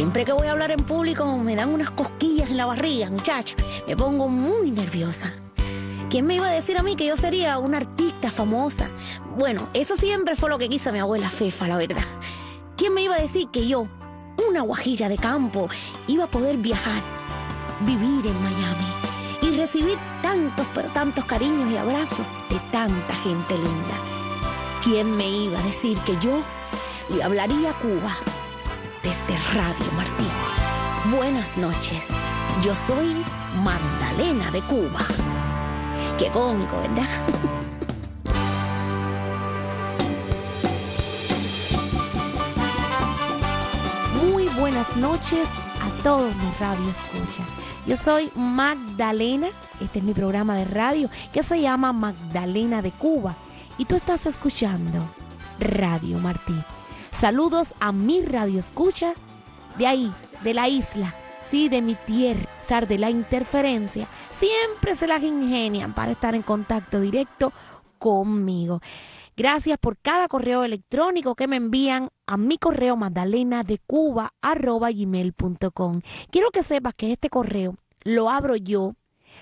Siempre que voy a hablar en público me dan unas cosquillas en la barriga, muchacho. Me pongo muy nerviosa. ¿Quién me iba a decir a mí que yo sería una artista famosa? Bueno, eso siempre fue lo que quiso mi abuela Fefa, la verdad. ¿Quién me iba a decir que yo, una guajira de campo, iba a poder viajar, vivir en Miami y recibir tantos, pero tantos cariños y abrazos de tanta gente linda? ¿Quién me iba a decir que yo le hablaría a Cuba desde Radio Martí? Buenas noches, yo soy Magdalena de Cuba. Qué cómico, ¿verdad? Muy buenas noches a todos mis radioescuchas. Yo soy Magdalena, este es mi programa de radio que se llama Magdalena de Cuba y tú estás escuchando Radio Martí. Saludos a mi radioescucha de ahí, de la isla, sí, de mi tierra. A pesar de la interferencia, siempre se las ingenian para estar en contacto directo conmigo. Gracias por cada correo electrónico que me envían a mi correo magdalenadecuba@gmail.com. Quiero que sepas que este correo lo abro yo,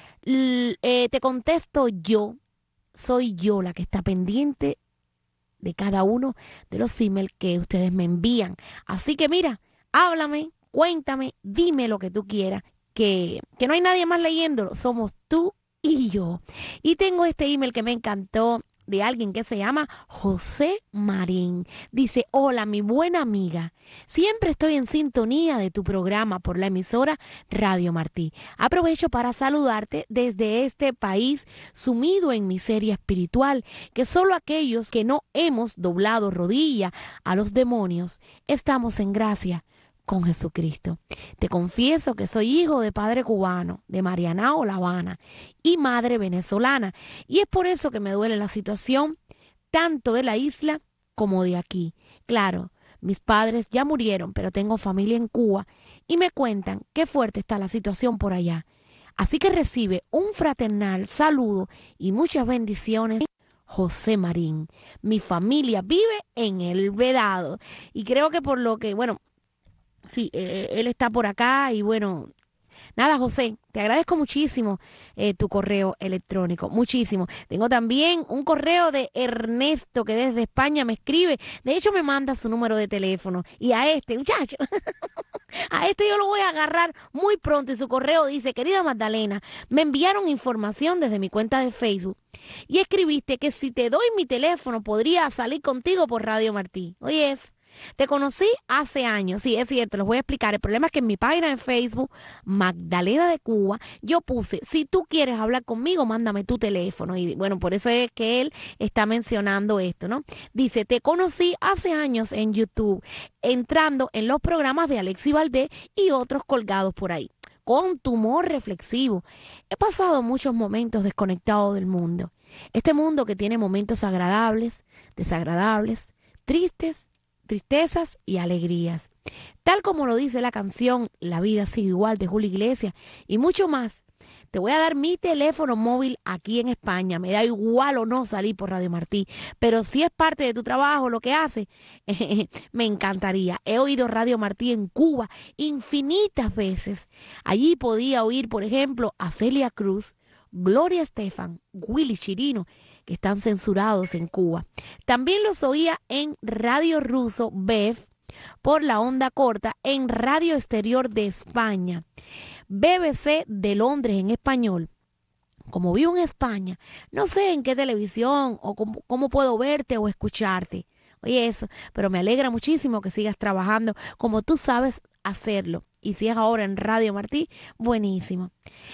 te contesto yo, soy yo la que está pendiente de cada uno de los emails que ustedes me envían. Así que mira, háblame, cuéntame, dime lo que tú quieras, que no hay nadie más leyéndolo, somos tú y yo. Y tengo este email que me encantó de alguien que se llama José Marín. Dice: hola, mi buena amiga. Siempre estoy en sintonía de tu programa por la emisora Radio Martí. Aprovecho para saludarte desde este país sumido en miseria espiritual, que solo aquellos que no hemos doblado rodilla a los demonios estamos en gracia con Jesucristo. Te confieso que soy hijo de padre cubano, de Marianao, La Habana, y madre venezolana, y es por eso que me duele la situación tanto de la isla como de aquí. Claro, mis padres ya murieron, pero tengo familia en Cuba y me cuentan qué fuerte está la situación por allá. Así que recibe un fraternal saludo y muchas bendiciones, José Marín. Mi familia vive en El Vedado y creo que por lo que, bueno, sí, él está por acá y bueno, nada, José, te agradezco muchísimo tu correo electrónico, muchísimo. Tengo también un correo de Ernesto que desde España me escribe, de hecho me manda su número de teléfono y a este muchacho, a este yo lo voy a agarrar muy pronto y su correo dice: querida Magdalena, me enviaron información desde mi cuenta de Facebook y escribiste que si te doy mi teléfono podría salir contigo por Radio Martí. Oye, te conocí hace años, sí, es cierto, les voy a explicar. El problema es que en mi página de Facebook, Magdalena de Cuba, yo puse: si tú quieres hablar conmigo, mándame tu teléfono. Y bueno, por eso es que él está mencionando esto, ¿no? Dice: te conocí hace años en YouTube, entrando en los programas de Alexis Valdés y otros colgados por ahí. Con tu humor reflexivo, he pasado muchos momentos desconectados del mundo. Este mundo que tiene momentos agradables, desagradables, tristezas y alegrías. Tal como lo dice la canción La vida sigue igual de Julio Iglesias y mucho más. Te voy a dar mi teléfono móvil aquí en España. Me da igual o no salir por Radio Martí, pero si es parte de tu trabajo lo que hace, me encantaría. He oído Radio Martí en Cuba infinitas veces. Allí podía oír, por ejemplo, a Celia Cruz, Gloria Estefan, Willy Chirino, que están censurados en Cuba. También los oía en Radio Ruso BEF por la onda corta, en Radio Exterior de España, BBC de Londres en español. Como vivo en España, no sé en qué televisión o cómo puedo verte o escucharte. Oye, eso, pero me alegra muchísimo que sigas trabajando como tú sabes hacerlo. Y si es ahora en Radio Martí, buenísimo.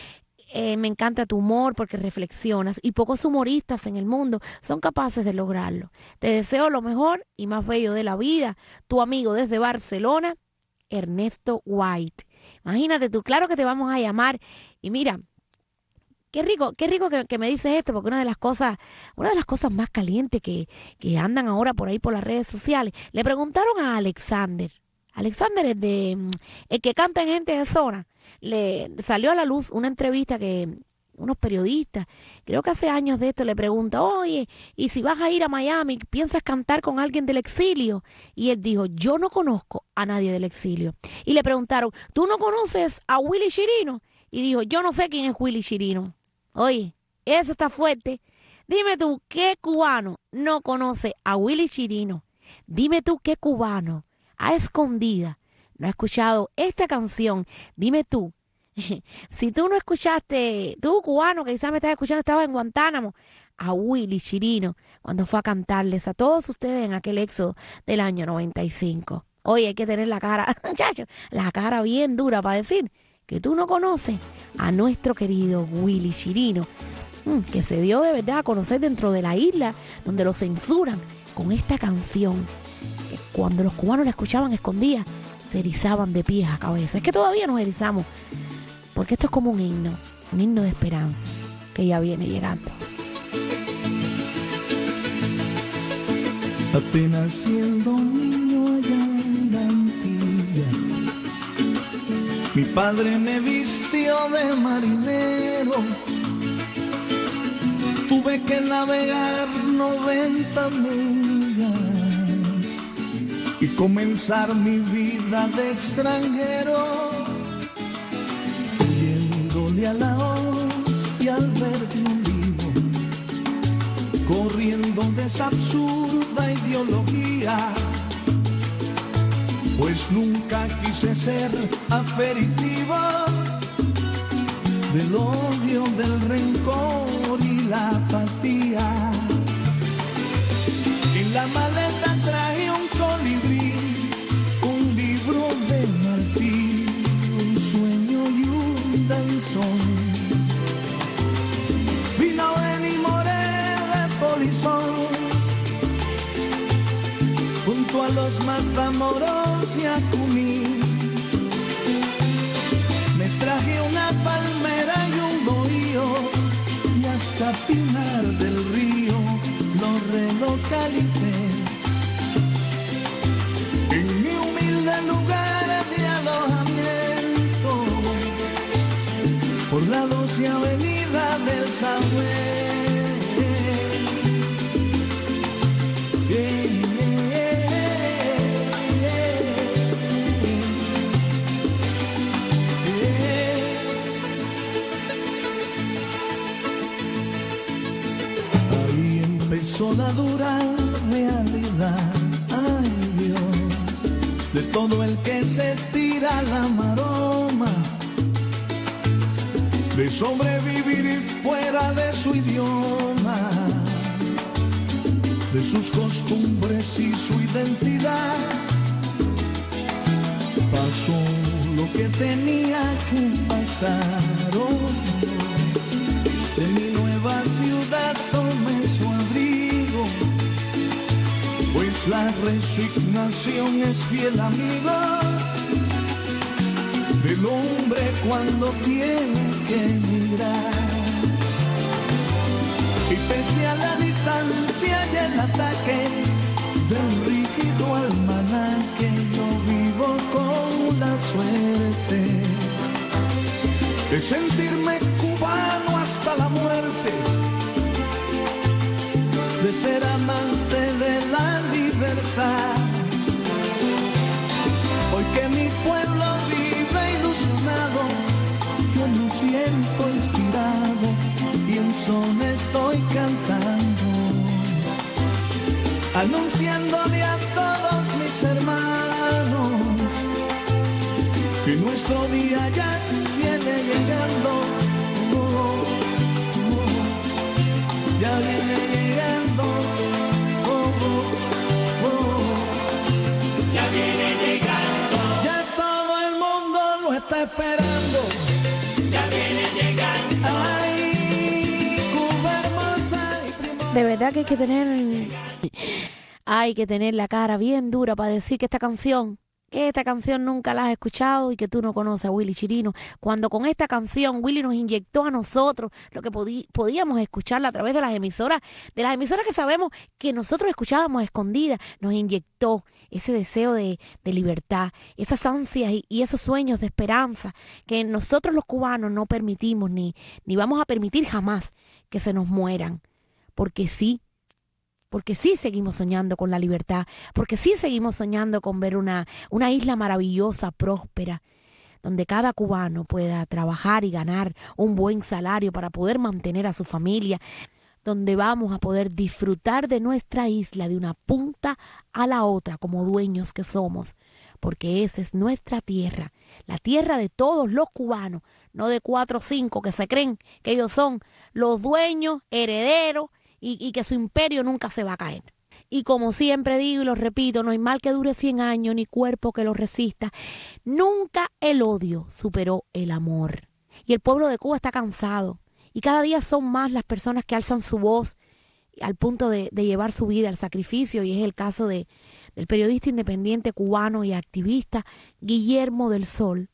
Me encanta tu humor porque reflexionas y pocos humoristas en el mundo son capaces de lograrlo. Te deseo lo mejor y más bello de la vida. Tu amigo desde Barcelona, Ernesto White. Imagínate tú, claro que te vamos a llamar. Y mira, qué rico que me dices esto, porque una de las cosas más calientes que andan ahora por ahí por las redes sociales. Le preguntaron a Alexander. Alexander es el que canta en Gente de Zona. Le salió a la luz una entrevista que unos periodistas, creo que hace años de esto, le pregunta, oye, ¿y si vas a ir a Miami, piensas cantar con alguien del exilio? Y él dijo, yo no conozco a nadie del exilio. Y le preguntaron, ¿tú no conoces a Willy Chirino? Y dijo, yo no sé quién es Willy Chirino. Oye, eso está fuerte. Dime tú, ¿qué cubano no conoce a Willy Chirino? Dime tú, ¿qué cubano a escondida no ha escuchado esta canción? Dime tú, si tú no escuchaste, tú cubano que quizás me estás escuchando, estaba en Guantánamo, a Willy Chirino cuando fue a cantarles a todos ustedes en aquel éxodo del año 95. Oye, hay que tener la cara, muchacho, la cara bien dura para decir que tú no conoces a nuestro querido Willy Chirino, que se dio de verdad a conocer dentro de la isla donde lo censuran con esta canción, que cuando los cubanos la escuchaban escondidas se erizaban de pies a cabeza. Es que todavía nos erizamos, porque esto es como un himno de esperanza que ya viene llegando. Apenas siendo niño allá en la Antilla, mi padre me vistió de marinero. Tuve que navegar 90 millas y comenzar mi vida de extranjero, huyéndole a la hoz y al verde olivo, corriendo de esa absurda ideología, pues nunca quise ser aperitivo del odio, del rencor y la apatía. En la maleta traje un colibrí, un libro de Martí, un sueño y un danzón. Vino Benny Moré de Polizón, junto a los Matamoros y a Cuní. Me traje una palmera y un bohío, y hasta Pinar del Río lo relocalicé. En mi humilde lugar de alojamiento, por la 12 avenida del Sahué. Empezó la dura realidad, ay Dios, de todo el que se tira la maroma, de sobrevivir fuera de su idioma, de sus costumbres y su identidad. Pasó lo que tenía que pasar, oh, de mi nueva ciudad tomé su abrigo, pues la resignación es fiel amigo del hombre cuando tiene que emigrar. Y pese a la distancia y el ataque del rígido almanaque, yo vivo con la suerte de sentirme cubano hasta la muerte, de ser amante de la libertad. Hoy que mi pueblo vive ilusionado, yo me siento inspirado y en son estoy cantando, anunciándole a todos mis hermanos que nuestro día ya viene llegando, ya viene llegando, ya viene llegando, ya todo el mundo lo está esperando, ya viene llegando. Ay, Cuba hermosa y primosa. De verdad que hay que tener la cara bien dura para decir que esta canción que esta canción nunca la has escuchado y que tú no conoces a Willy Chirino, cuando con esta canción Willy nos inyectó a nosotros lo que podíamos escucharla a través de las emisoras que sabemos que nosotros escuchábamos escondidas, nos inyectó ese deseo de libertad, esas ansias y esos sueños de esperanza que nosotros los cubanos no permitimos ni vamos a permitir jamás que se nos mueran, porque sí seguimos soñando con la libertad, porque sí seguimos soñando con ver una isla maravillosa, próspera, donde cada cubano pueda trabajar y ganar un buen salario para poder mantener a su familia, donde vamos a poder disfrutar de nuestra isla de una punta a la otra como dueños que somos, porque esa es nuestra tierra, la tierra de todos los cubanos, no de 4 o 5 que se creen que ellos son los dueños, herederos, y que su imperio nunca se va a caer. Y como siempre digo y lo repito, no hay mal que dure 100 años ni cuerpo que lo resista. Nunca el odio superó el amor. Y el pueblo de Cuba está cansado. Y cada día son más las personas que alzan su voz al punto de llevar su vida al sacrificio. Y es el caso del periodista independiente cubano y activista Guillermo del Sol.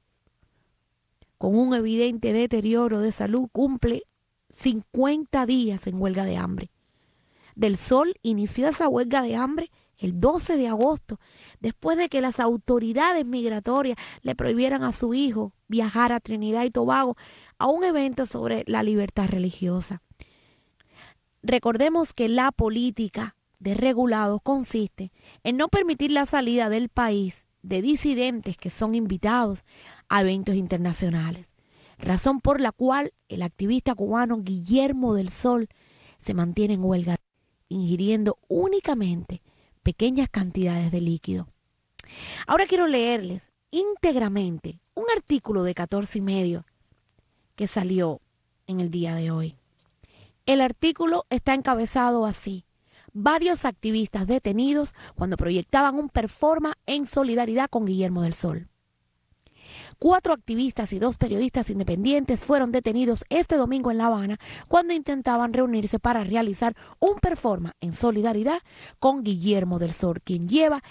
Con un evidente deterioro de salud, cumple 50 días en huelga de hambre. Del Sol inició esa huelga de hambre el 12 de agosto, después de que las autoridades migratorias le prohibieran a su hijo viajar a Trinidad y Tobago a un evento sobre la libertad religiosa. Recordemos que la política de regulados consiste en no permitir la salida del país de disidentes que son invitados a eventos internacionales, razón por la cual el activista cubano Guillermo del Sol se mantiene en huelga, ingiriendo únicamente pequeñas cantidades de líquido. Ahora quiero leerles íntegramente un artículo de 14 y medio que salió en el día de hoy. El artículo está encabezado así: varios activistas detenidos cuando proyectaban un performance en solidaridad con Guillermo del Sol. 4 activistas y 2 periodistas independientes fueron detenidos este domingo en La Habana cuando intentaban reunirse para realizar un performance en solidaridad con Guillermo del Sol, quien lleva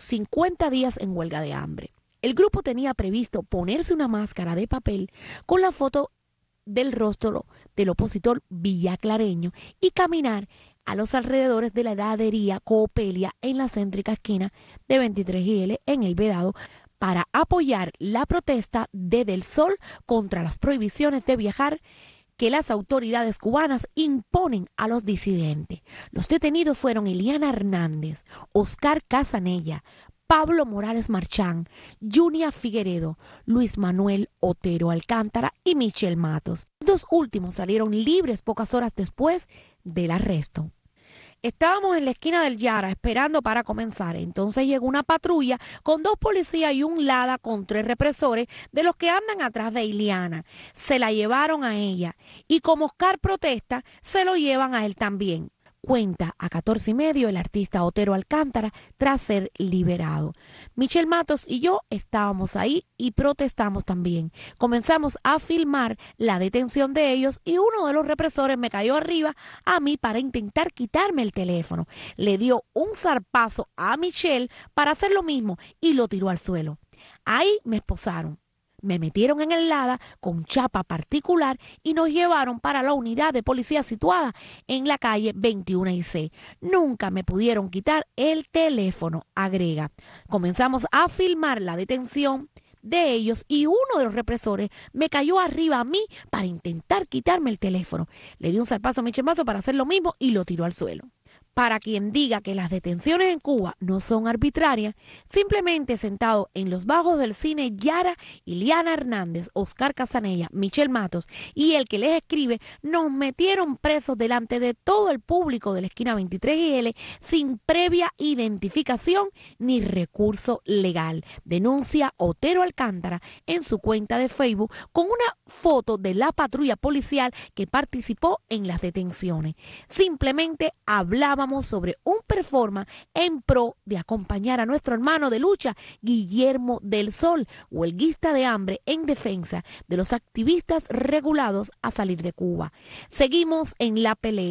50 días en huelga de hambre. El grupo tenía previsto ponerse una máscara de papel con la foto del rostro del opositor villaclareño y caminar a los alrededores de la heladería Coopelia en la céntrica esquina de 23 en El Vedado, para apoyar la protesta de Del Sol contra las prohibiciones de viajar que las autoridades cubanas imponen a los disidentes. Los detenidos fueron Eliana Hernández, Oscar Casanella, Pablo Morales Marchán, Junia Figueredo, Luis Manuel Otero Alcántara y Michel Matos. Los 2 últimos salieron libres pocas horas después del arresto. Estábamos en la esquina del Yara esperando para comenzar. Entonces llegó una patrulla con 2 policías y un Lada con 3 represores de los que andan atrás de Iliana. Se la llevaron a ella y como Oscar protesta, se lo llevan a él también. Cuenta a 14 y medio el artista Otero Alcántara tras ser liberado. Michel Matos y yo estábamos ahí y protestamos también. Comenzamos a filmar la detención de ellos y uno de los represores me cayó arriba a mí para intentar quitarme el teléfono. Le dio un zarpazo a Michel para hacer lo mismo y lo tiró al suelo. Ahí me esposaron. Me metieron en el Lada con chapa particular y nos llevaron para la unidad de policía situada en la calle 21 y C. Nunca me pudieron quitar el teléfono, agrega. Comenzamos a filmar la detención de ellos y uno de los represores me cayó arriba a mí para intentar quitarme el teléfono. Le di un zarpazo a mi chemazo para hacer lo mismo y lo tiró al suelo. Para quien diga que las detenciones en Cuba no son arbitrarias, simplemente sentado en los bajos del cine Yara, Iliana Hernández, Oscar Casanella, Michel Matos y el que les escribe, nos metieron presos delante de todo el público de la esquina 23 y L sin previa identificación ni recurso legal. Denuncia Otero Alcántara en su cuenta de Facebook con una foto de la patrulla policial que participó en las detenciones. Simplemente hablábamos sobre un performance en pro de acompañar a nuestro hermano de lucha Guillermo del Sol, huelguista de hambre en defensa de los activistas regulados a salir de Cuba. Seguimos en la pelea,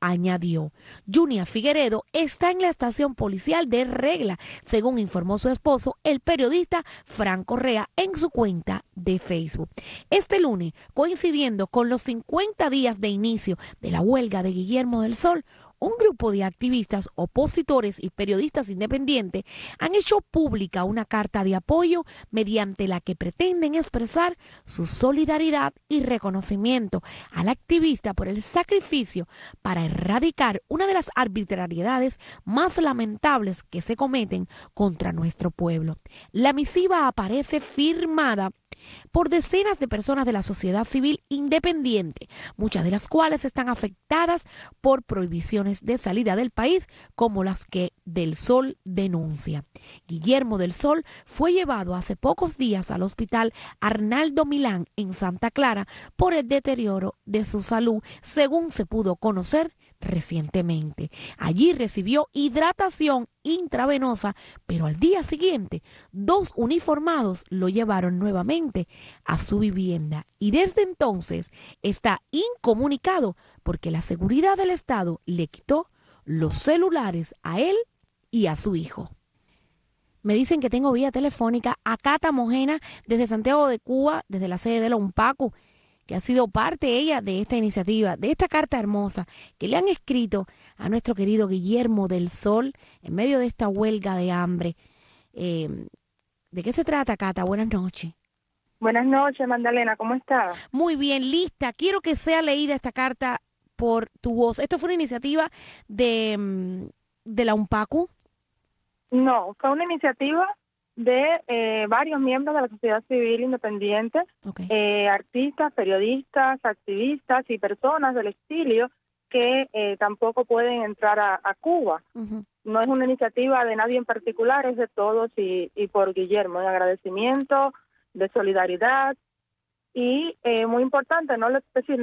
añadió. Junia Figueredo está en la estación policial de Regla, según informó su esposo, el periodista Fran Correa, en su cuenta de Facebook. Este lunes, coincidiendo con los 50 días de inicio de la huelga de Guillermo del Sol, un grupo de activistas, opositores y periodistas independientes han hecho pública una carta de apoyo mediante la que pretenden expresar su solidaridad y reconocimiento al activista por el sacrificio para erradicar una de las arbitrariedades más lamentables que se cometen contra nuestro pueblo. La misiva aparece firmada por decenas de personas de la sociedad civil independiente, muchas de las cuales están afectadas por prohibiciones de salida del país, como las que Del Sol denuncia. Guillermo del Sol fue llevado hace pocos días al hospital Arnaldo Milán en Santa Clara por el deterioro de su salud, según se pudo conocer recientemente. Allí recibió hidratación intravenosa, pero al día siguiente 2 uniformados lo llevaron nuevamente a su vivienda y desde entonces está incomunicado porque la seguridad del Estado le quitó los celulares a él y a su hijo. Me dicen que tengo vía telefónica a Cata Mojena desde Santiago de Cuba, desde la sede de la UNPACU, que ha sido parte ella de esta iniciativa, de esta carta hermosa que le han escrito a nuestro querido Guillermo del Sol en medio de esta huelga de hambre. ¿De qué se trata, Cata? Buenas noches. Buenas noches, Magdalena, ¿cómo estás? Muy bien, lista. Quiero que sea leída esta carta por tu voz. ¿Esto fue una iniciativa de la UNPACU? No, fue una iniciativa de varios miembros de la sociedad civil independiente, Okay. artistas, periodistas, activistas y personas del exilio que tampoco pueden entrar a Cuba. Uh-huh. No es una iniciativa de nadie en particular, es de todos y por Guillermo, en agradecimiento, de solidaridad y muy importante, no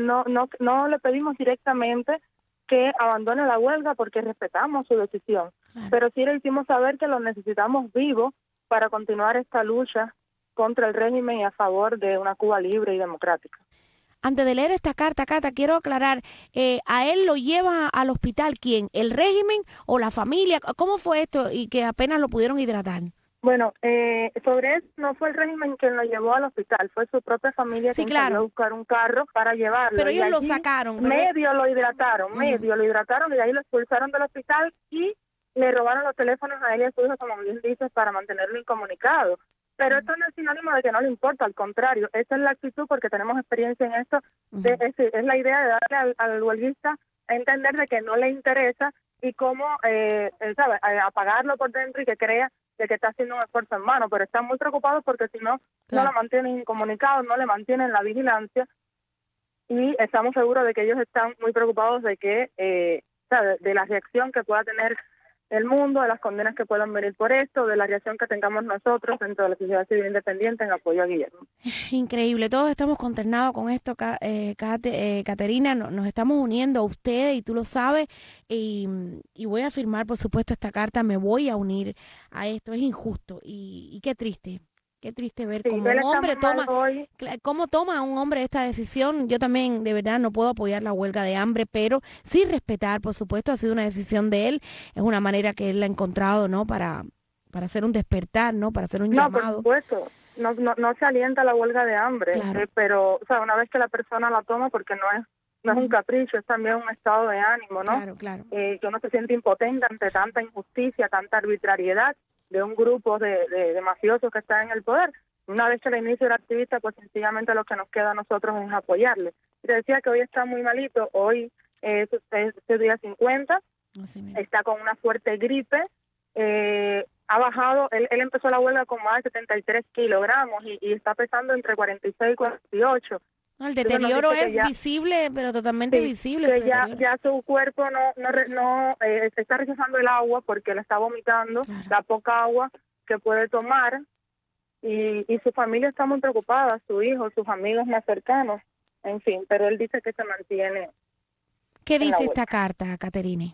le pedimos directamente que abandone la huelga porque respetamos su decisión, Claro. pero sí le hicimos saber que lo necesitamos vivo para continuar esta lucha contra el régimen y a favor de una Cuba libre y democrática. Antes de leer esta carta, Cata, quiero aclarar, ¿a él lo lleva al hospital quién? ¿El régimen o la familia? ¿Cómo fue esto y que apenas lo pudieron hidratar? Bueno, sobre eso no fue el régimen quien lo llevó al hospital, fue su propia familia Sí, quien claro. salió a buscar un carro para llevarlo. Pero y ellos lo allí sacaron. medio lo hidrataron y de ahí lo expulsaron del hospital y le robaron los teléfonos a él y a su hijo, como bien dices, para mantenerlo incomunicado. Pero esto no es sinónimo de que no le importa, al contrario, esa es la actitud porque tenemos experiencia en esto, es la idea de darle al huelguista a entender de que no le interesa y cómo, ¿sabe?, apagarlo por dentro y que crea de que está haciendo un esfuerzo en mano, pero están muy preocupados porque si no, Claro. no lo mantienen incomunicado, no le mantienen la vigilancia y estamos seguros de que ellos están muy preocupados de que, ¿sabe?, de la reacción que pueda tener el mundo, de las condenas que puedan venir por esto, de la reacción que tengamos nosotros dentro de la sociedad civil independiente en apoyo a Guillermo. Increíble, todos estamos consternados con esto, Caterina, nos estamos uniendo a ustedes y tú lo sabes y voy a firmar, por supuesto, esta carta, me voy a unir a esto, es injusto y qué triste ver Sí, cómo él un está hombre muy mal toma, hoy. cómo toma un hombre esta decisión. Yo también, de verdad, no puedo apoyar la huelga de hambre, pero sí respetar, por supuesto, ha sido una decisión de él, es una manera que él ha encontrado, ¿no?, para hacer un despertar, ¿no?, para hacer un No, por llamado. supuesto, no se alienta la huelga de hambre, Claro. pero o sea, una vez que la persona la toma, porque no es un capricho, es también un estado de ánimo, ¿no? Claro. Que uno se siente impotente ante tanta injusticia, tanta arbitrariedad de un grupo de mafiosos que está en el poder. Una vez que el inicio era activista, pues sencillamente lo que nos queda a nosotros es apoyarle. Y te decía que hoy está muy malito, hoy es día 50, Así mismo. está con una fuerte gripe, ha bajado, él empezó la huelga con más de 73 kilogramos y está pesando entre 46 y 48. No, el deterioro es visible, pero totalmente Sí, visible. que ese deterioro. ya su cuerpo no está rechazando el agua porque le está vomitando, Claro. la poca agua que puede tomar y su familia está muy preocupada, su hijo, sus amigos más cercanos, en fin, pero él dice que se mantiene. ¿Qué en la dice huelga. esta carta, Caterine?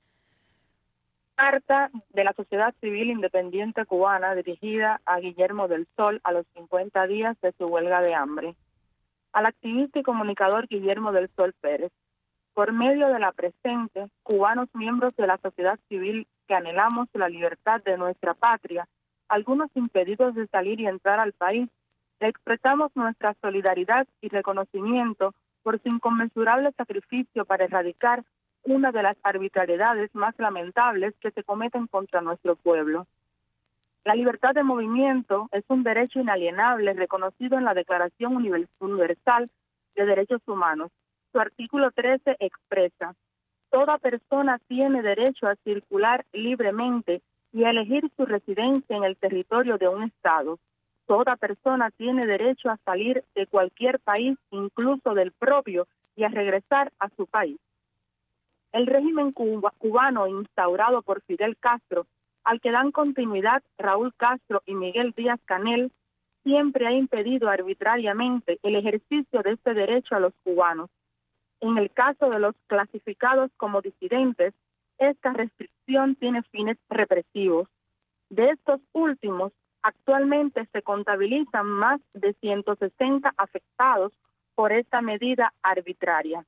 Carta de la Sociedad Civil Independiente Cubana dirigida a Guillermo del Sol a los 50 días de su huelga de hambre. Al activista y comunicador Guillermo del Sol Pérez. por medio de la presente, cubanos miembros de la sociedad civil que anhelamos la libertad de nuestra patria, algunos impedidos de salir y entrar al país, le expresamos nuestra solidaridad y reconocimiento por su inconmensurable sacrificio para erradicar una de las arbitrariedades más lamentables que se cometen contra nuestro pueblo. La libertad de movimiento es un derecho inalienable reconocido en la Declaración Universal de Derechos Humanos. Su artículo 13 expresa: toda persona tiene derecho a circular libremente y a elegir su residencia en el territorio de un Estado. Toda persona tiene derecho a salir de cualquier país, incluso del propio, y a regresar a su país. El régimen cubano instaurado por Fidel Castro, al que dan continuidad Raúl Castro y Miguel Díaz-Canel, siempre ha impedido arbitrariamente el ejercicio de este derecho a los cubanos. En el caso de los clasificados como disidentes, esta restricción tiene fines represivos. De estos últimos, actualmente se contabilizan más de 160 afectados por esta medida arbitraria.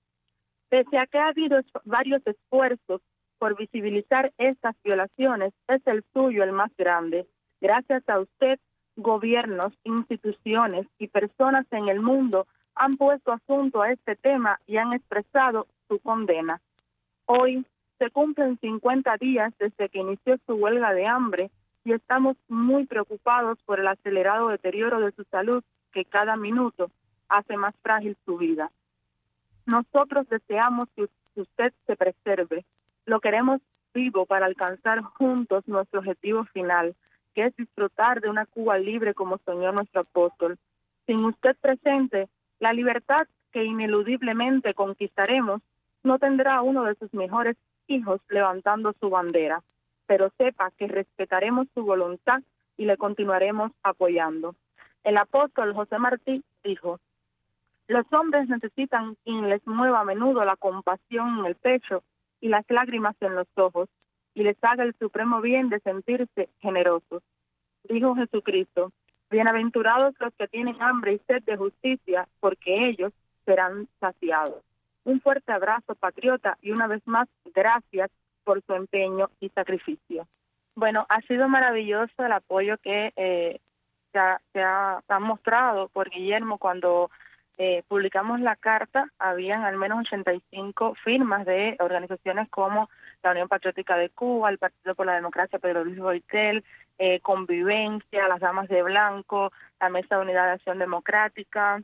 Pese a que ha habido varios esfuerzos por visibilizar estas violaciones, es el suyo el más grande. Gracias a usted, gobiernos, instituciones y personas en el mundo han puesto asunto a este tema y han expresado su condena. Hoy se cumplen 50 días desde que inició su huelga de hambre y estamos muy preocupados por el acelerado deterioro de su salud que cada minuto hace más frágil su vida. Nosotros deseamos que usted se preserve. Lo queremos vivo para alcanzar juntos nuestro objetivo final, que es disfrutar de una Cuba libre como soñó nuestro apóstol. Sin usted presente, la libertad que ineludiblemente conquistaremos no tendrá uno de sus mejores hijos levantando su bandera, pero sepa que respetaremos su voluntad y le continuaremos apoyando. El apóstol José Martí dijo: los hombres necesitan quien les mueva a menudo la compasión en el pecho y las lágrimas en los ojos, y les haga el supremo bien de sentirse generosos. Dijo Jesucristo: bienaventurados los que tienen hambre y sed de justicia, porque ellos serán saciados. Un fuerte abrazo, patriota, y una vez más, gracias por su empeño y sacrificio. Bueno, ha sido maravilloso el apoyo que se ha mostrado por Guillermo. Cuando publicamos la carta, habían al menos 85 firmas de organizaciones como la Unión Patriótica de Cuba, el Partido por la Democracia Pedro Luis Boitel, Convivencia, las Damas de Blanco, la Mesa de Unidad de Acción Democrática,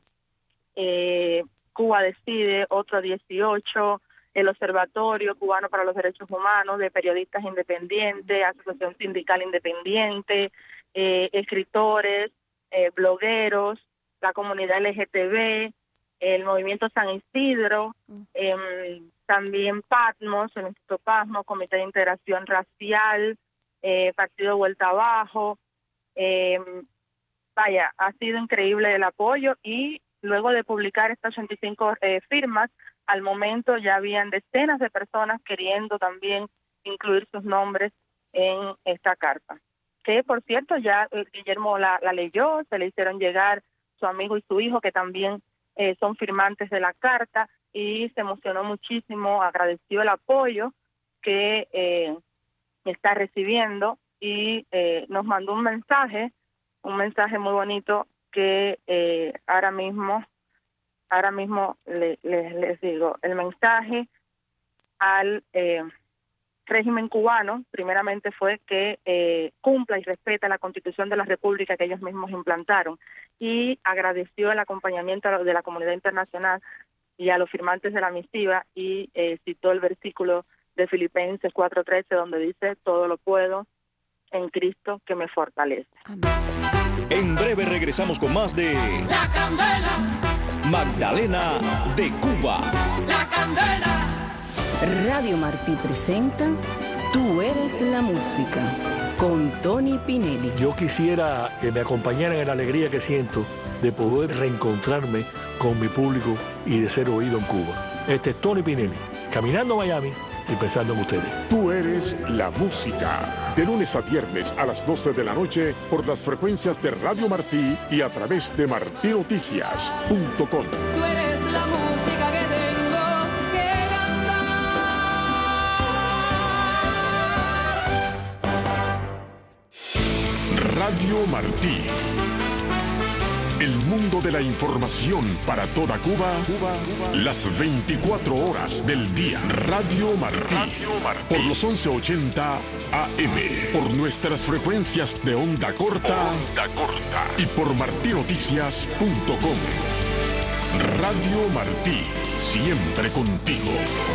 Cuba Decide, otro 18, el Observatorio Cubano para los Derechos Humanos, de Periodistas Independientes, Asociación Sindical Independiente, escritores, blogueros, la comunidad LGTB, el Movimiento San Isidro, también Patmos, el Instituto Patmos, Comité de Integración Racial, Partido Vuelta Abajo. Vaya, ha sido increíble el apoyo, y luego de publicar estas 85 firmas, al momento ya habían decenas de personas queriendo también incluir sus nombres en esta carta. Que, por cierto, ya Guillermo la leyó, se le hicieron llegar su amigo y su hijo, que también son firmantes de la carta, y se emocionó muchísimo, agradeció el apoyo que está recibiendo, y nos mandó un mensaje muy bonito que ahora mismo les digo. El mensaje al régimen cubano primeramente fue que cumpla y respeta la Constitución de la República que ellos mismos implantaron, y agradeció el acompañamiento de la comunidad internacional y a los firmantes de la misiva, y citó el versículo de Filipenses 4:13, donde dice: todo lo puedo en Cristo que me fortalece. Amén. En breve regresamos con más de La Candela, Magdalena de Cuba. La Candela. Radio Martí presenta Tú eres la música, con Tony Pinelli. Yo quisiera que me acompañaran en la alegría que siento de poder reencontrarme con mi público y de ser oído en Cuba. Este es Tony Pinelli, caminando a Miami y pensando en ustedes. Tú eres la música. De lunes a viernes a las 12 de la noche por las frecuencias de Radio Martí y a través de martinoticias.com. Tú eres la música que tengo que Radio Martí. El mundo de la información para toda Cuba, las 24 horas del día. Radio Martí. Por los 1180 AM. Por nuestras frecuencias de onda corta. Y por martinoticias.com. Radio Martí. Siempre contigo.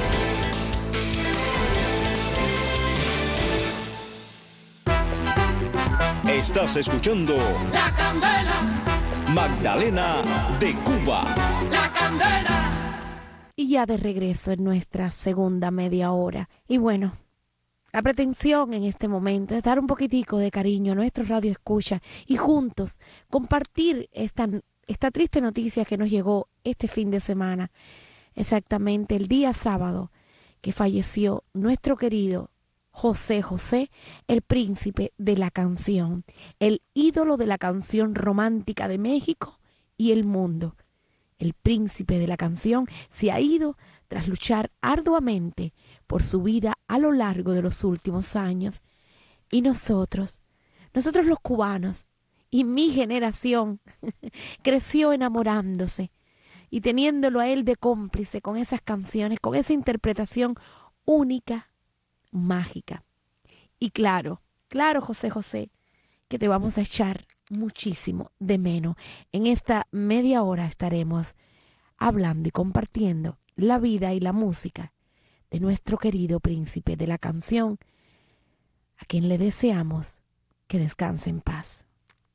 Estás escuchando La Candela, Magdalena de Cuba. La Candela. Y ya de regreso en nuestra segunda media hora. Y bueno, la pretensión en este momento es dar un poquitico de cariño a nuestro radio escucha y juntos compartir esta triste noticia que nos llegó este fin de semana, exactamente el día sábado, que falleció nuestro querido José José, el príncipe de la canción, el ídolo de la canción romántica de México y el mundo. El príncipe de la canción se ha ido tras luchar arduamente por su vida a lo largo de los últimos años. Y nosotros los cubanos y mi generación creció enamorándose y teniéndolo a él de cómplice con esas canciones, con esa interpretación única, mágica. Y claro, José José, que te vamos a echar muchísimo de menos. En esta media hora estaremos hablando y compartiendo la vida y la música de nuestro querido príncipe de la canción, a quien le deseamos que descanse en paz.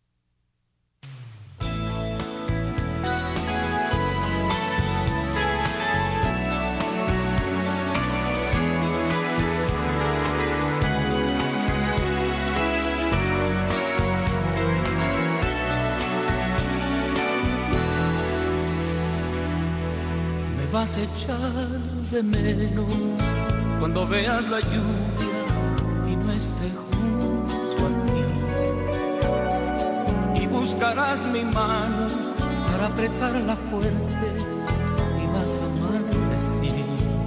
Vas a echar de menos cuando veas la lluvia y no esté junto a ti. Y buscarás mi mano para apretarla fuerte y vas a amandecer.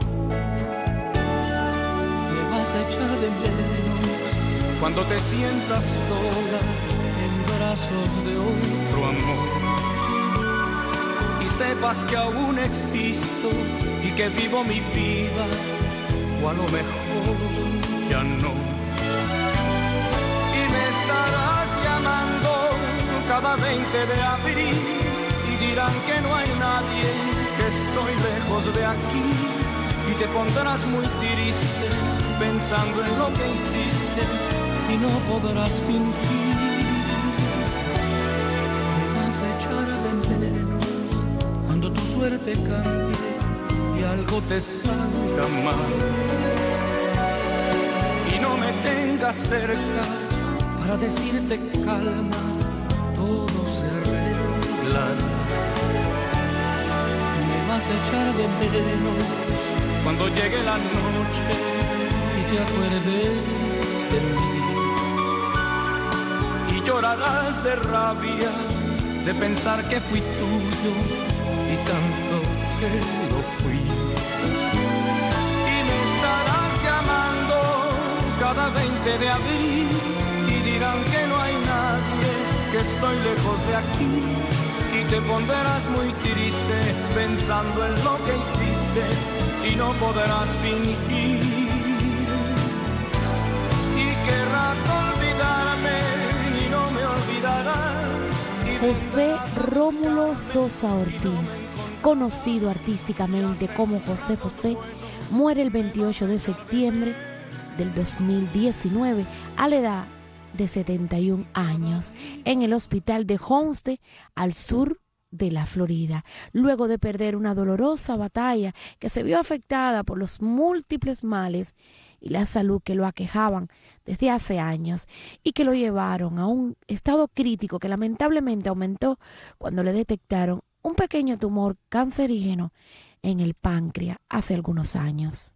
Me vas a echar de menos cuando te sientas sola en brazos de otro amor. Y sepas que aún existo y que vivo mi vida, o a lo mejor ya no. Y me estarás llamando cada 20 de abril y dirán que no hay nadie, que estoy lejos de aquí. Y te pondrás muy triste pensando en lo que hiciste y no podrás fingir. Me vas a echar de menos cuando tu suerte cambie y algo te salga mal y no me tengas cerca para decirte calma, todo se arreglará. Me vas a echar de menos cuando llegue la noche y te acuerdes de mí y llorarás de rabia de pensar que fui tuyo y tanto que lo fui. Y me estarás llamando cada 20 de abril y dirán que no hay nadie, que estoy lejos de aquí. Y te pondrás muy triste pensando en lo que hiciste y no podrás fingir. Y querrás olvidarme y no me olvidarás. José Rómulo Sosa Ortiz, conocido artísticamente como José José, muere el 28 de septiembre del 2019 a la edad de 71 años en el hospital de Homestead, al sur de la Florida, luego de perder una dolorosa batalla que se vio afectada por los múltiples males y la salud que lo aquejaban desde hace años y que lo llevaron a un estado crítico que lamentablemente aumentó cuando le detectaron un pequeño tumor cancerígeno en el páncreas hace algunos años.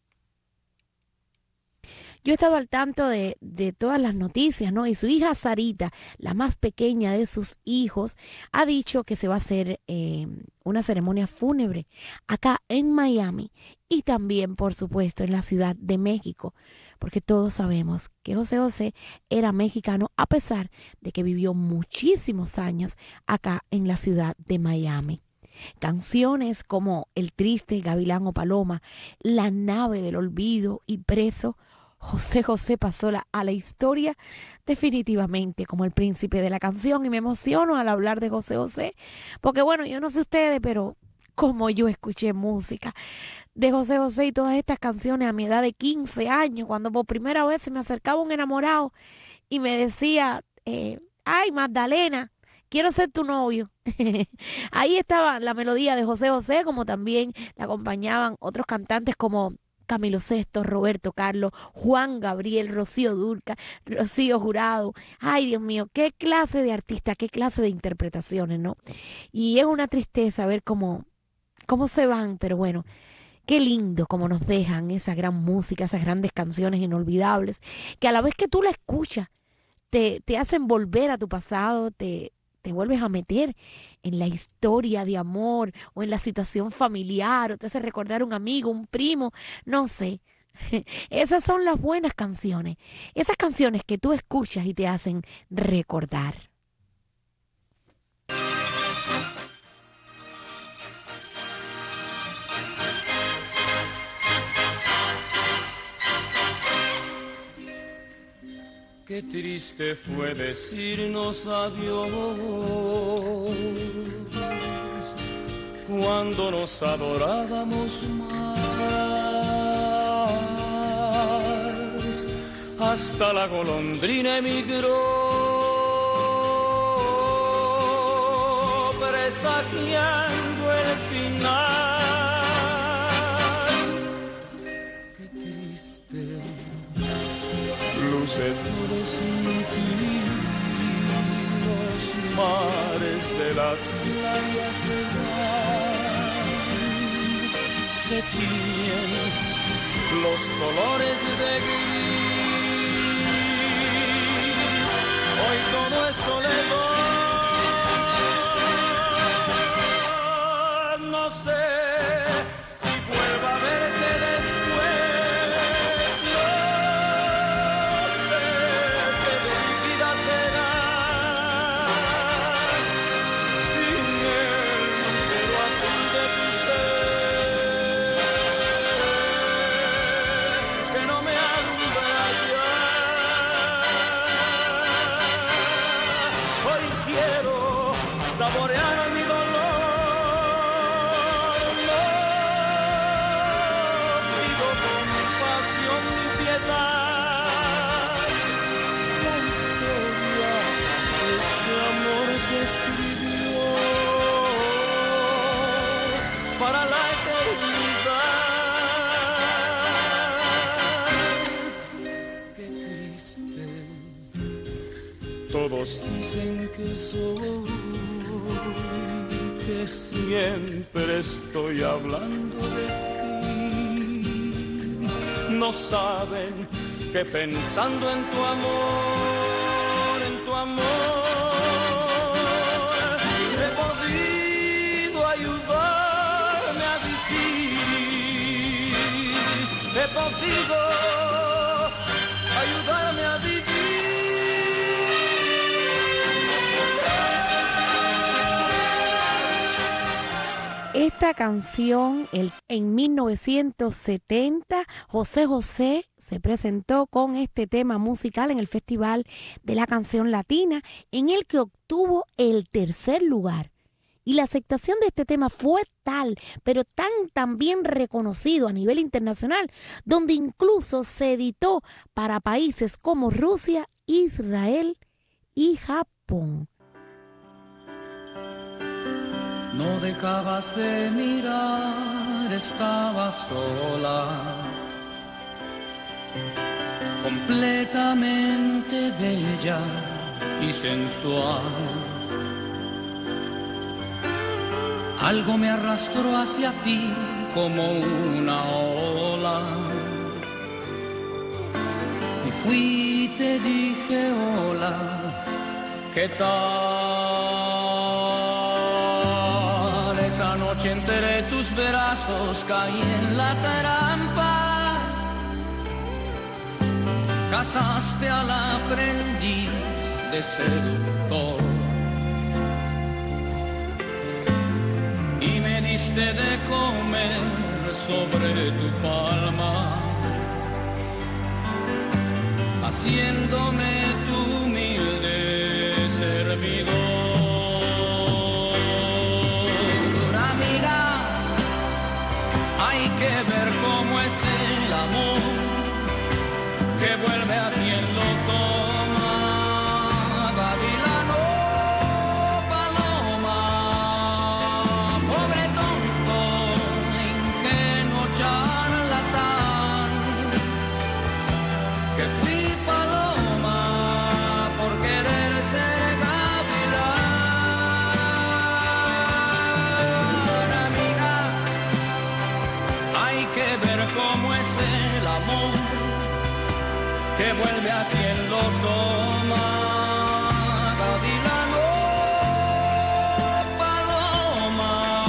Yo he estado al tanto de todas las noticias, ¿no? Y su hija Sarita, la más pequeña de sus hijos, ha dicho que se va a hacer una ceremonia fúnebre acá en Miami y también, por supuesto, en la Ciudad de México, porque todos sabemos que José José era mexicano a pesar de que vivió muchísimos años acá en la ciudad de Miami. Canciones como El triste gavilán o paloma, La nave del olvido y Preso, José José pasó a la historia definitivamente como el príncipe de la canción, y me emociono al hablar de José José, porque bueno, yo no sé ustedes, pero como yo escuché música de José José y todas estas canciones a mi edad de 15 años, cuando por primera vez se me acercaba un enamorado y me decía, ay Magdalena, quiero ser tu novio. Ahí estaba la melodía de José José, como también la acompañaban otros cantantes como Camilo Sesto, Roberto Carlos, Juan Gabriel, Rocío Dúrcal, Rocío Jurado. Ay, Dios mío, qué clase de artista, qué clase de interpretaciones, ¿no? Y es una tristeza ver cómo se van, pero bueno, qué lindo cómo nos dejan esa gran música, esas grandes canciones inolvidables, que a la vez que tú la escuchas, te hacen volver a tu pasado, te vuelves a meter en la historia de amor o en la situación familiar, o te hace recordar un amigo, un primo, no sé. Esas son las buenas canciones, esas canciones que tú escuchas y te hacen recordar. Qué triste fue decirnos adiós cuando nos adorábamos más. Hasta la golondrina emigró, presagiando el final. Qué triste luce todo sin ti, los mares de las playas se van, se tiñen los colores de gris, hoy todo es soledad, no sé si vuelva a verte después. Saborear mi dolor, no pido compasión ni piedad. La historia de este amor se escribió para la eternidad. Qué triste, todos dicen que soy, que siempre estoy hablando de ti. No saben que pensando en tu amor, he podido ayudarme a vivir. He podido ayudarme a vivir. Esta canción, en 1970, José José se presentó con este tema musical en el Festival de la Canción Latina, en el que obtuvo el tercer lugar. Y la aceptación de este tema fue tal, pero tan bien reconocido a nivel internacional, donde incluso se editó para países como Rusia, Israel y Japón. No dejabas de mirar, estabas sola, completamente bella y sensual. Algo me arrastró hacia ti como una ola, y fui y te dije hola, ¿qué tal? Esa noche entre tus brazos caí en la trampa pasaste al aprendiz de seductor y me diste de comer sobre tu palma, haciéndome tu humilde servidor. Amiga, hay que ver cómo es el amor que vuelve a quien lo toma. Gavilano, paloma, pobre tonto, ingenuo charlatán, que fui paloma por querer ser gavilán. Amiga, hay que ver cómo es el amor que vuelve a quien lo toma. Gavilano, paloma.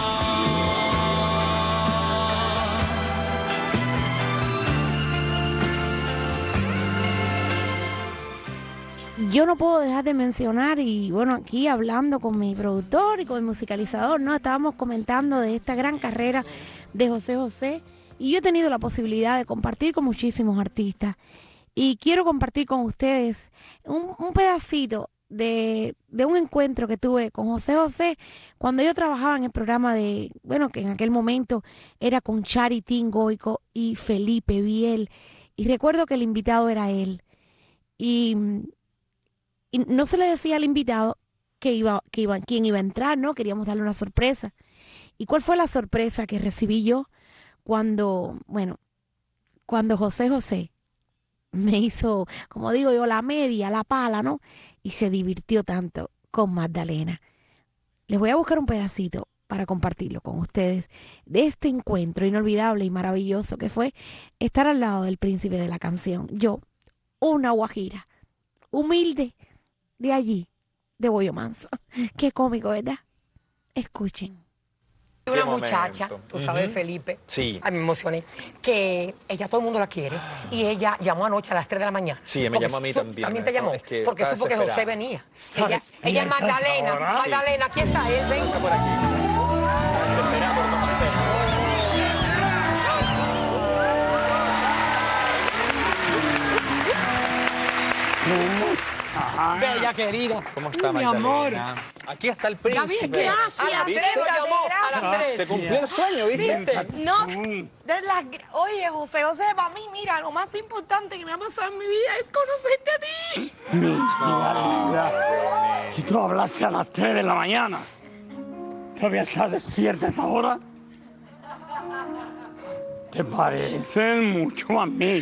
Yo no puedo dejar de mencionar, y bueno, aquí hablando con mi productor y con mi musicalizador, ¿no? Estábamos comentando de esta gran carrera de José José, y yo he tenido la posibilidad de compartir con muchísimos artistas. Y quiero compartir con ustedes un pedacito de un encuentro que tuve con José José cuando yo trabajaba en el programa de, bueno, que en aquel momento era con Charitín Goico y Felipe Biel. Y recuerdo que el invitado era él. Y no se le decía al invitado quién iba a entrar, ¿no? Queríamos darle una sorpresa. ¿Y cuál fue la sorpresa que recibí yo cuando José José me hizo, como digo yo, la media, la pala, ¿no? Y se divirtió tanto con Magdalena. Les voy a buscar un pedacito para compartirlo con ustedes de este encuentro inolvidable y maravilloso que fue estar al lado del príncipe de la canción. Yo, una guajira, humilde, de allí, de Boyo Manso. Qué cómico, ¿verdad? Escuchen. Una muchacha, tú sabes, Felipe, sí. Ay, me emocioné, que ella todo el mundo la quiere y ella llamó anoche a las 3 de la mañana. Sí, me llamó a mí también. También te llamó, no, es que porque supo que José venía. Ella es Magdalena. Ahora. Magdalena, aquí está él, ven. Está por aquí. Desesperada por conocer. Bella querida. ¿Cómo está, mi Magdalena? amor. Aquí está el príncipe. Gracias. ¿Viste? A las 3. Se cumplió el sueño, ¿viste? No, oye, José José, para mí, mira, lo más importante que me ha pasado en mi vida es conocerte a ti. Y tú hablaste a las 3 de la mañana. ¿Todavía estás despierta a esa hora? Te pareces mucho a mí.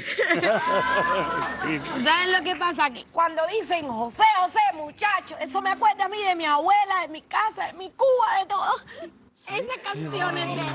¿Saben lo que pasa? Que cuando dicen José José, muchacho, eso me acuerda a mí de mi abuela, de mi casa, de mi Cuba, de todo. Esas canciones de...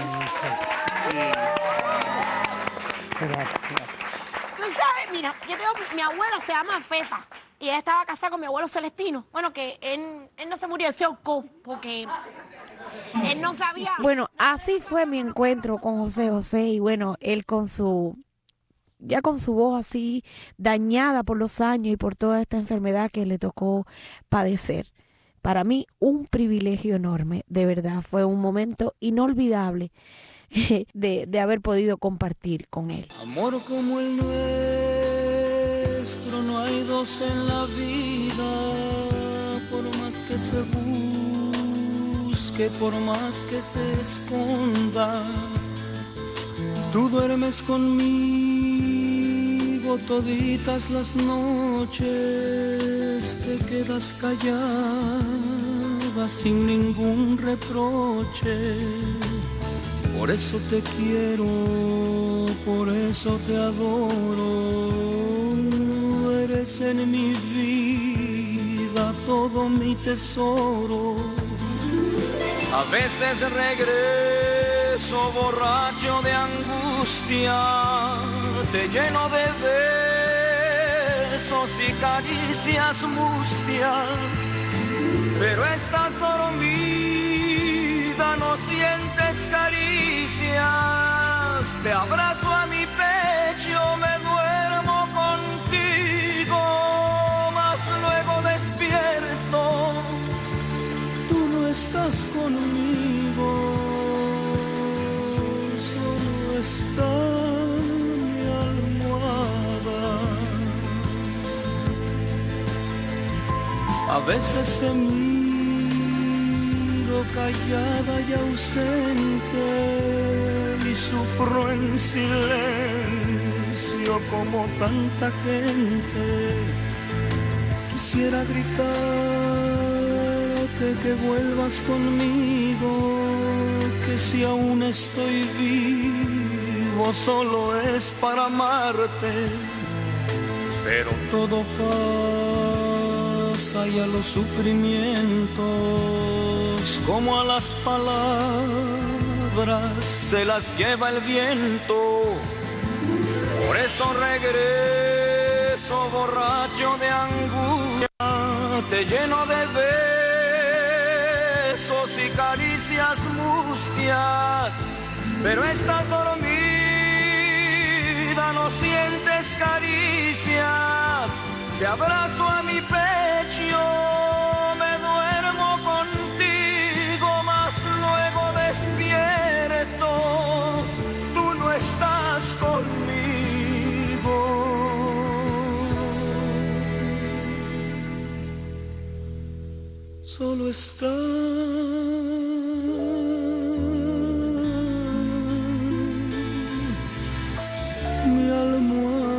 Gracias. Tú sabes, mira, yo tengo, mi abuela se llama Fefa y ella estaba casada con mi abuelo Celestino. Bueno, que él no se murió, él se ahorcó porque él no sabía. Bueno, así fue mi encuentro con José José y bueno, él con su voz así dañada por los años y por toda esta enfermedad que le tocó padecer. Para mí, un privilegio enorme, de verdad, fue un momento inolvidable de haber podido compartir con él. Amor como el nuestro, no hay dos en la vida, por más que se busque, por más que se esconda. Tú duermes conmigo toditas las noches, te quedas callada sin ningún reproche. Por eso te quiero, por eso te adoro. Eres en mi vida todo mi tesoro. A veces regreso borracho de angustia, te lleno de besos y caricias mustias, pero estás dormida, no sientes caricias. Te abrazo a mi pecho, me duermo contigo A veces te miro callada y ausente y sufro en silencio como tanta gente. Quisiera gritarte que vuelvas conmigo, que si aún estoy vivo solo es para amarte, pero todo pasa y a los sufrimientos como a las palabras se las lleva el viento. Por eso regreso borracho de angustia, te lleno de besos y caricias mustias, pero estás dormida, no sientes caricias. Te abrazo a mi pecho, me duermo contigo, mas luego despierto, tú no estás conmigo. Solo está mi almohada.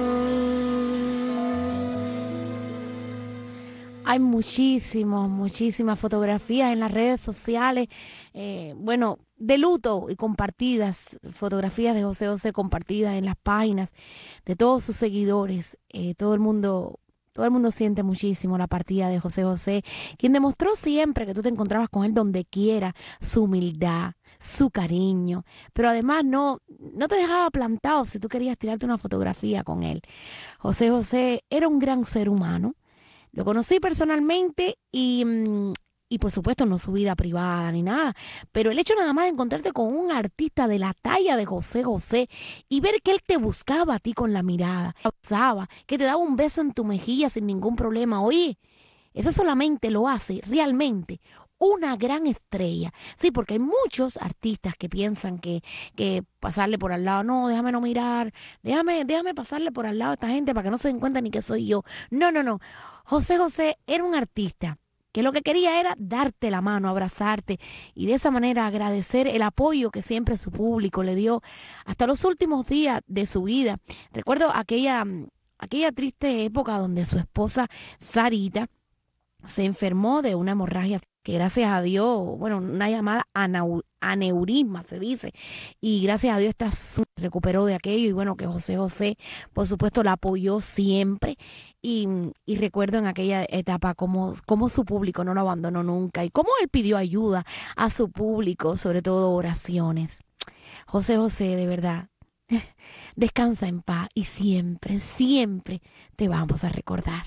Hay muchísimas fotografías en las redes sociales, bueno, de luto y compartidas, fotografías de José José compartidas en las páginas de todos sus seguidores. Todo el mundo siente muchísimo la partida de José José, quien demostró siempre que tú te encontrabas con él donde quiera, su humildad, su cariño, pero además no te dejaba plantado si tú querías tirarte una fotografía con él. José José era un gran ser humano. Lo conocí personalmente y por supuesto no su vida privada ni nada, pero el hecho nada más de encontrarte con un artista de la talla de José José y ver que él te buscaba a ti con la mirada, que te daba un beso en tu mejilla sin ningún problema. Oye, eso solamente lo hace realmente una gran estrella. Sí, porque hay muchos artistas que piensan que pasarle por al lado, no, déjame no mirar, déjame pasarle por al lado a esta gente para que no se den cuenta ni que soy yo. No. José José era un artista que lo que quería era darte la mano, abrazarte y de esa manera agradecer el apoyo que siempre su público le dio hasta los últimos días de su vida. Recuerdo aquella triste época donde su esposa Sarita se enfermó de una hemorragia que gracias a Dios, bueno, una llamada aneurisma se dice, y gracias a Dios se recuperó de aquello, y bueno, que José José por supuesto la apoyó siempre, y recuerdo en aquella etapa cómo su público no lo abandonó nunca, y cómo él pidió ayuda a su público, sobre todo oraciones. José José, de verdad, descansa en paz, y siempre te vamos a recordar.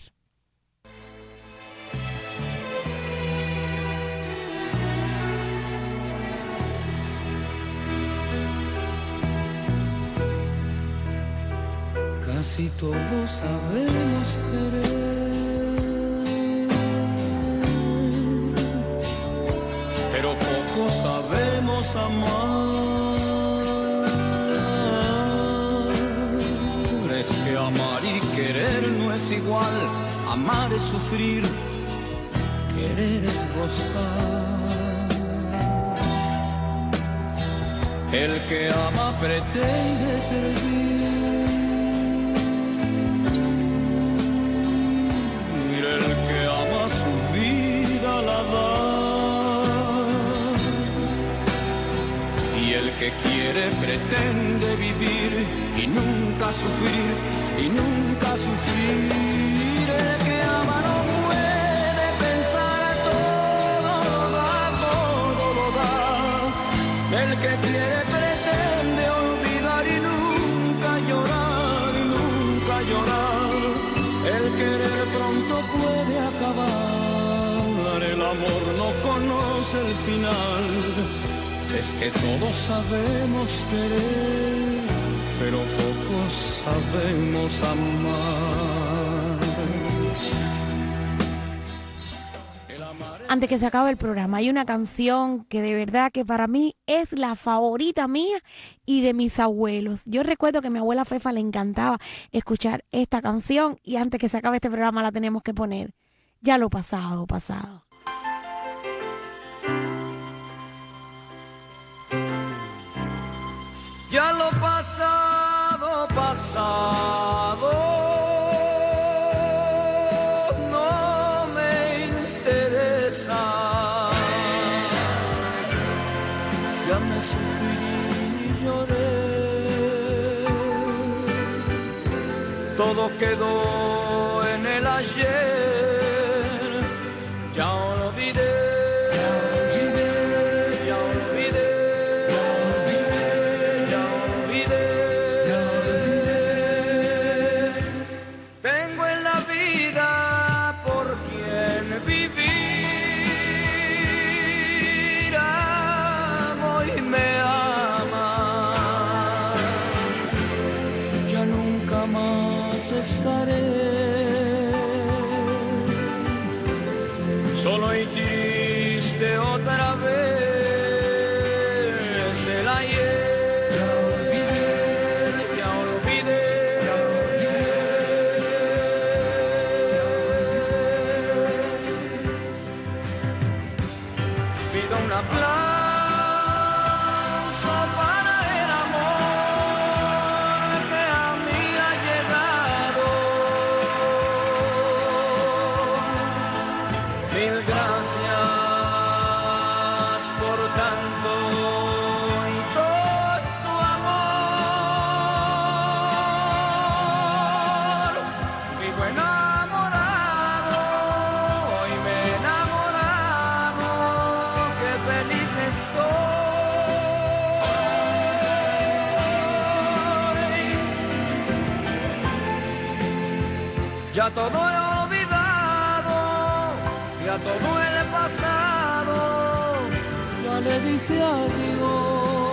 Casi todos sabemos querer, pero poco sabemos amar. Es que amar y querer no es igual. Amar es sufrir, querer es gozar. El que ama pretende servir. Que quiere, pretende vivir y nunca sufrir, El que ama no puede pensar, todo lo da. El que quiere, pretende olvidar y nunca llorar. El querer pronto puede acabar, el amor no conoce el final. Es que todos sabemos querer, pero pocos sabemos amar. Antes que se acabe el programa, hay una canción que de verdad que para mí es la favorita mía y de mis abuelos. Yo recuerdo que a mi abuela Fefa le encantaba escuchar esta canción y antes que se acabe este programa la tenemos que poner. Ya lo pasado, pasado. Ya lo pasado, pasado, no me interesa. Ya me sufrí y lloré, todo quedó en el ayer, ya olvidé. Solo hiciste otra vez el ayer. Ya olvidé. Pido un aplauso para el amor que a mí ha llegado. Mil gracias por tanto y todo tu amor. Vivo enamorado, hoy me he enamorado, qué feliz estoy. Ya todo he olvidado, ya todo el pasado, ya le dije adiós.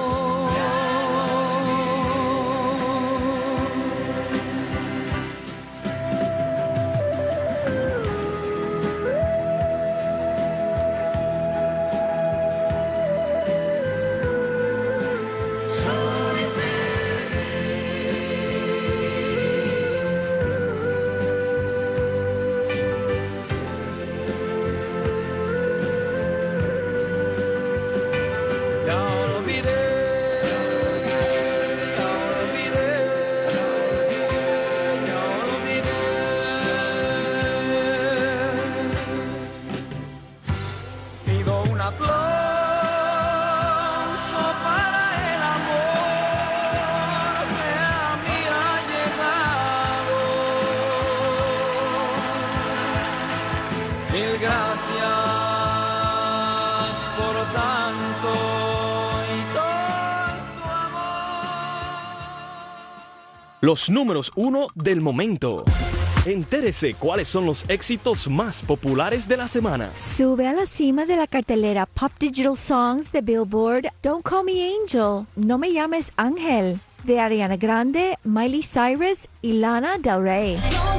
Los números 1 del momento. Entérese cuáles son los éxitos más populares de la semana. Sube a la cima de la cartelera Pop Digital Songs de Billboard Don't Call Me Angel, No Me Llames Ángel, de Ariana Grande, Miley Cyrus y Lana Del Rey.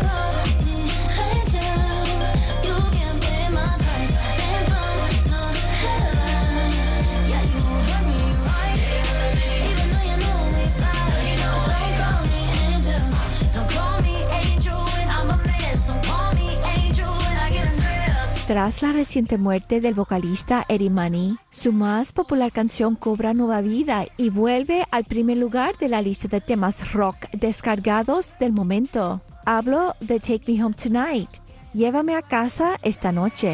Tras la reciente muerte del vocalista Eddie Money, su más popular canción cobra nueva vida y vuelve al primer lugar de la lista de temas rock descargados del momento. Hablo de Take Me Home Tonight, Llévame a casa esta noche.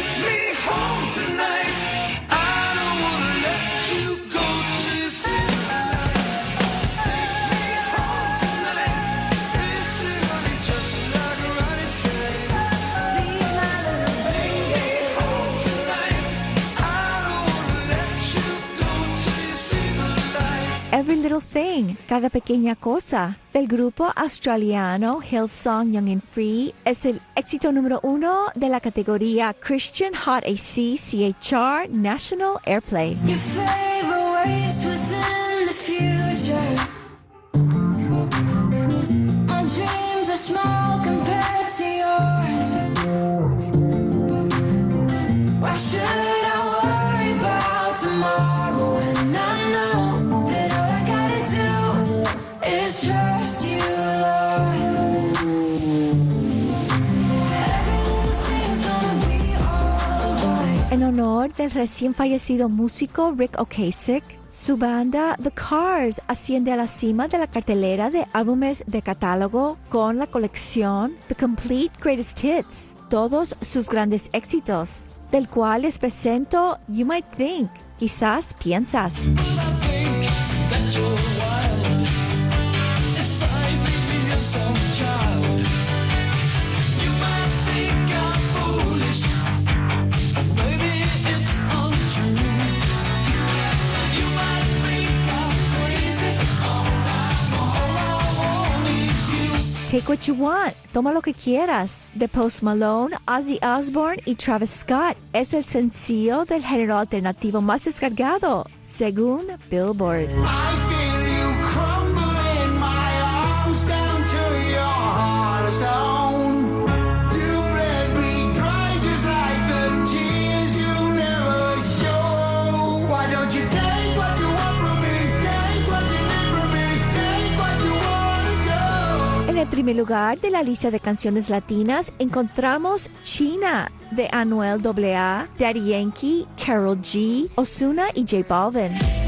Every Little Thing, Cada Pequeña Cosa, del grupo australiano Hillsong Young and Free, es el éxito número 1 de la categoría Christian Hot AC CHR National Airplay. Your favorite ways within the future. My dreams are small compared to yours. Why should I worry about tomorrow when I know it's just you, Lord. Every little thing's En honor del recién fallecido músico Rick Ocasek, su banda The Cars asciende a la cima de la cartelera de álbumes de catálogo con la colección The Complete Greatest Hits, todos sus grandes éxitos, del cual les presento You Might Think, quizás piensas. Take What You Want, Toma Lo Que Quieras, de Post Malone, Ozzy Osbourne y Travis Scott. Es el sencillo del género alternativo más descargado, según Billboard. En el primer lugar de la lista de canciones latinas encontramos China, de Anuel AA, Daddy Yankee, Karol G, Ozuna y J Balvin.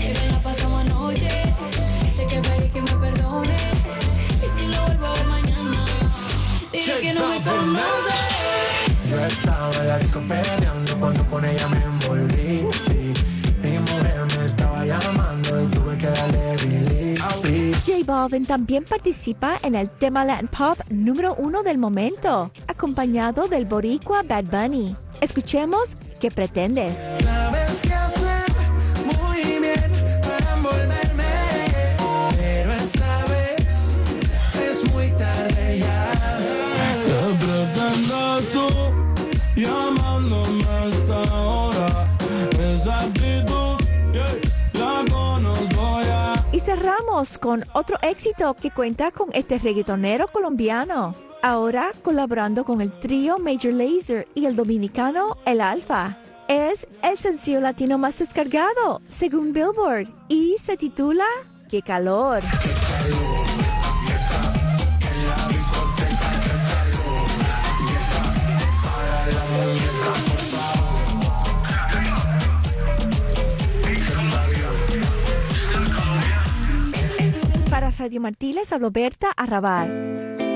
Yo estaba en la disco peleando cuando con ella me envolví, sí. Mi mujer me estaba llamando y tuve que darle delete. J Balvin también participa en el tema Latin Pop número 1 del momento, acompañado del boricua Bad Bunny. Escuchemos ¿Qué pretendes? Sabes qué hacer muy bien para envolverme, pero esta vez es muy tarde ya. ¿Qué pretendes tú llamándome a esta hora? Esa actitud, la conozco ya. Y cerramos con otro éxito que cuenta con este reggaetonero colombiano, ahora colaborando con el trío Major Lazer y el dominicano El Alfa. Es el sencillo latino más descargado, según Billboard, y se titula ¡Qué calor! Para Radio Martí les habló Berta Arrabal.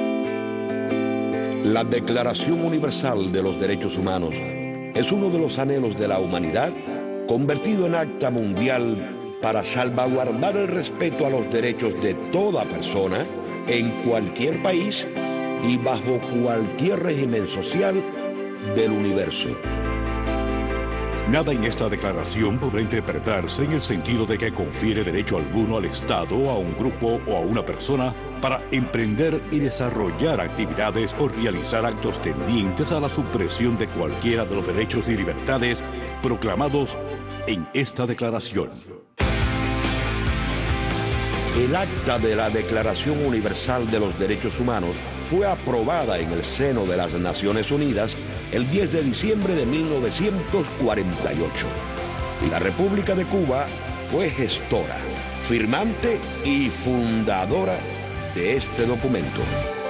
La Declaración Universal de los Derechos Humanos es uno de los anhelos de la humanidad convertido en acta mundial para salvaguardar el respeto a los derechos de toda persona en cualquier país y bajo cualquier régimen social del universo. Nada en esta declaración podrá interpretarse en el sentido de que confiere derecho alguno al Estado, a un grupo o a una persona para emprender y desarrollar actividades o realizar actos tendientes a la supresión de cualquiera de los derechos y libertades proclamados en esta declaración. El acta de la Declaración Universal de los Derechos Humanos fue aprobada en el seno de las Naciones Unidas el 10 de diciembre de 1948. Y la República de Cuba fue gestora, firmante y fundadora de este documento.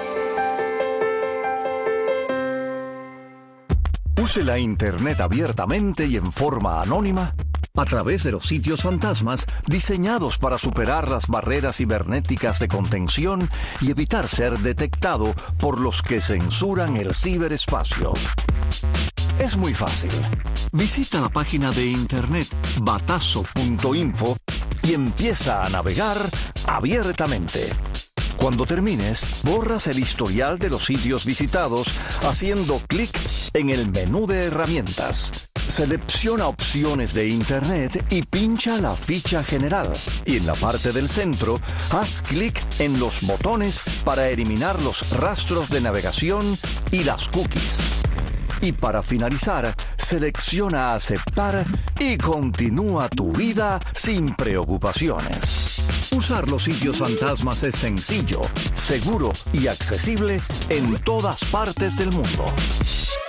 Use la Internet abiertamente y en forma anónima a través de los sitios fantasmas diseñados para superar las barreras cibernéticas de contención y evitar ser detectado por los que censuran el ciberespacio. Es muy fácil. Visita la página de internet batazo.info y empieza a navegar abiertamente. Cuando termines, borras el historial de los sitios visitados haciendo clic en el menú de herramientas. Selecciona opciones de Internet y pincha la ficha general. Y en la parte del centro, haz clic en los botones para eliminar los rastros de navegación y las cookies. Y para finalizar, selecciona Aceptar y continúa tu vida sin preocupaciones. Usar los sitios fantasmas es sencillo, seguro y accesible en todas partes del mundo.